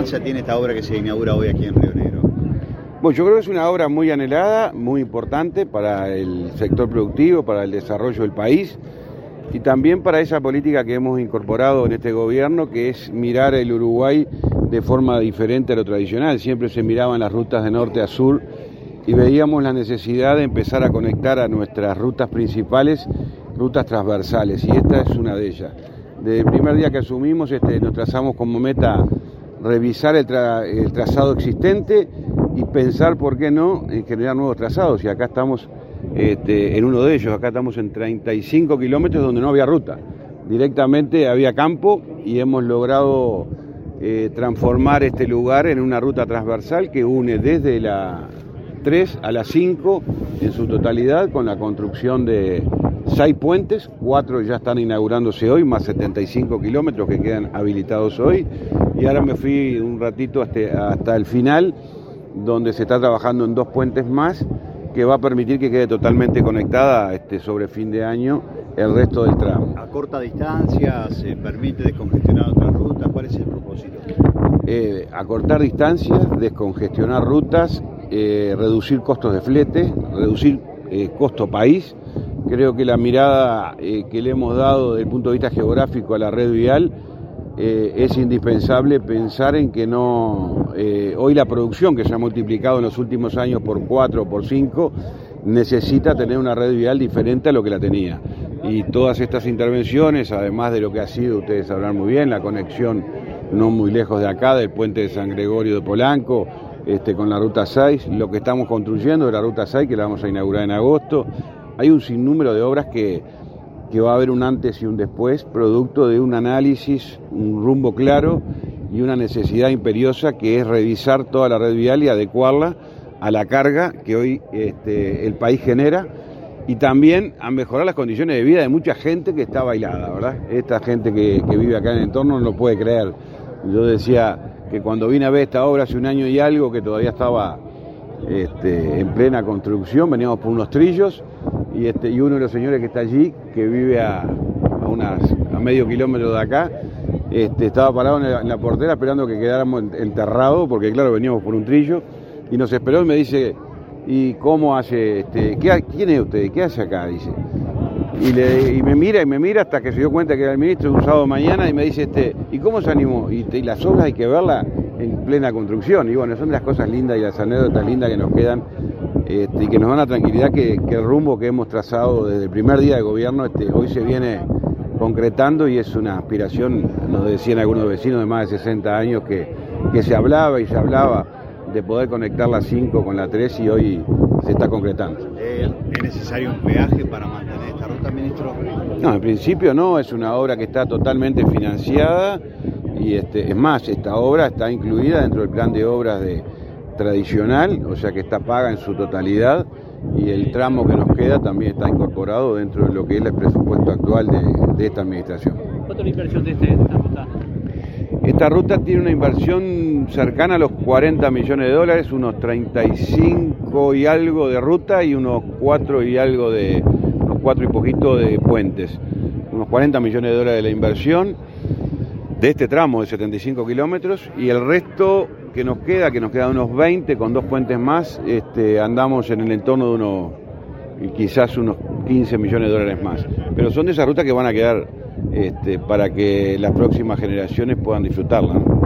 importancia tiene esta obra que se inaugura hoy aquí en Río Negro? Bueno, yo creo que es una obra muy anhelada, muy importante para el sector productivo, para el desarrollo del país y también para esa política que hemos incorporado en este gobierno, que es mirar el Uruguay de forma diferente a lo tradicional. Siempre se miraban las rutas de norte a sur y veíamos la necesidad de empezar a conectar a nuestras rutas principales, rutas transversales, y esta es una de ellas. Desde el primer día que asumimos nos trazamos como meta revisar el trazado existente y pensar, ¿por qué no?, en generar nuevos trazados, y acá estamos en uno de ellos. Acá estamos en 35 kilómetros donde no había ruta, directamente había campo, y hemos logrado transformar este lugar en una ruta transversal que une desde la 3 a la 5 en su totalidad, con la construcción de 6 puentes, 4 ya están inaugurándose hoy, más 75 kilómetros que quedan habilitados hoy, y ahora me fui un ratito hasta el final, donde se está trabajando en 2 puentes más, que va a permitir que quede totalmente conectada sobre fin de año el resto del tramo. ¿A corta distancia se permite descongestionar otras rutas? ¿Cuál es el propósito? Acortar distancias, descongestionar rutas, reducir costos de flete, reducir costo país. Creo que la mirada que le hemos dado desde el punto de vista geográfico a la red vial es indispensable pensar en que hoy la producción, que se ha multiplicado en los últimos años por 4 o por 5, necesita tener una red vial diferente a lo que la tenía. Y todas estas intervenciones, además de lo que ha sido, ustedes sabrán muy bien, la conexión no muy lejos de acá, del puente de San Gregorio de Polanco, con la Ruta 6, lo que estamos construyendo de la Ruta 6, que la vamos a inaugurar en agosto. Hay un sinnúmero de obras que va a haber un antes y un después, producto de un análisis, un rumbo claro y una necesidad imperiosa, que es revisar toda la red vial y adecuarla a la carga que hoy el país genera, y también a mejorar las condiciones de vida de mucha gente que está bailada, ¿verdad? Esta gente que vive acá en el entorno no lo puede creer. Yo decía que cuando vine a ver esta obra hace un año y algo, que todavía estaba en plena construcción, veníamos por unos trillos, y uno de los señores que está allí, que vive a medio kilómetro de acá, estaba parado en la portera esperando que quedáramos enterrados, porque claro, veníamos por un trillo, y nos esperó y me dice: ¿y cómo hace? ¿Quién es usted? ¿Qué hace acá? Dice. Y me mira hasta que se dio cuenta que era el ministro, de un sábado mañana, y me dice: ¿y cómo se animó? Y las obras hay que verlas en plena construcción. Y bueno, son de las cosas lindas y las anécdotas lindas que nos quedan, y que nos dan la tranquilidad que el rumbo que hemos trazado desde el primer día de gobierno hoy se viene concretando, y es una aspiración, nos decían algunos vecinos de más de 60 años, que se hablaba y se hablaba de poder conectar la 5 con la 3, y hoy se está concretando. ¿Es necesario un peaje para mantener esta ruta, ministro? No, en principio no, es una obra que está totalmente financiada, y es más, esta obra está incluida dentro del plan de obras tradicional, o sea que está paga en su totalidad, y el tramo que nos queda también está incorporado dentro de lo que es el presupuesto actual de esta administración. ¿Cuánto es la inversión de esta ruta? Esta ruta tiene una inversión cercana a los $40 millones, unos 35 y algo de ruta y unos 4 y poquito de puentes. Unos $40 millones de la inversión de este tramo de 75 kilómetros, y el resto que nos queda unos 20 con 2 puentes más, andamos en el entorno de quizás unos $15 millones más. Pero son de esas rutas que van a quedar para que las próximas generaciones puedan disfrutarla, ¿no?